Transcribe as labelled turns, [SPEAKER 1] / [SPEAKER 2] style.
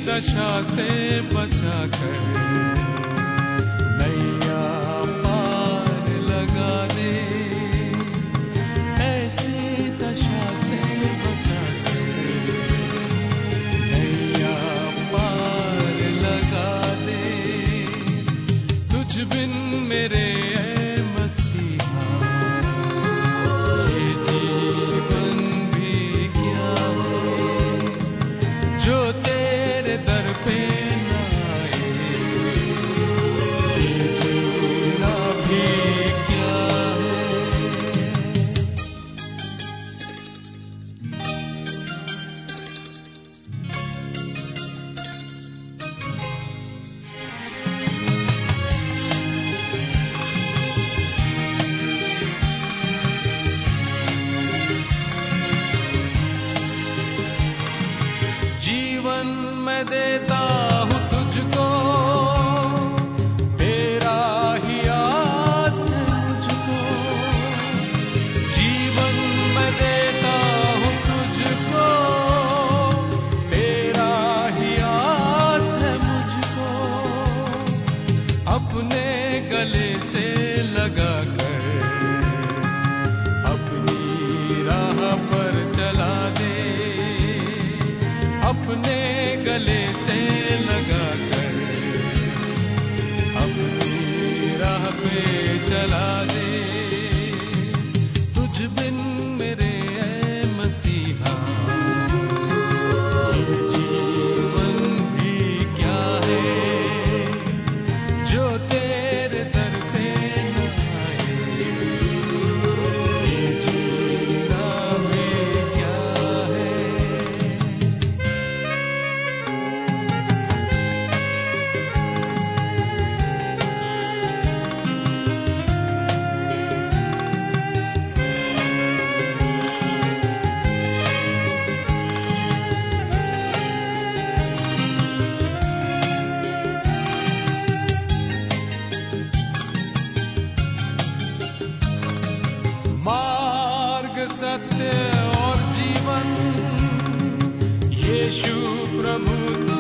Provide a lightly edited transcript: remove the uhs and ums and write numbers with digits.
[SPEAKER 1] दशा से बचा कर नैया पार लगा दे, ऐसी दशा से बचा कर नैया पार लगा दे। तुझ बिन मेरे ऐ मसीहा ये जीवन भी क्या है, जो तेरे दर पे न आए, ये जीना भी क्या है। जीवन मैं देता हूँ तुझको, तेरा ही आस है मुझको। जीवन मैं देता हूँ तुझको, तेरा ही आस है मुझको। अपने गले से लगा कर अपनी राह पर चला दे, अपने गले से लगा कर अपनी राह पे चला दे। तुझ बिन मेरे ऐ मसीहा ये जीवन भी क्या है, जो तेरे दर पे न आए, ये जीना भी क्या है। मार्ग सत्य और जीवन यीशु प्रभु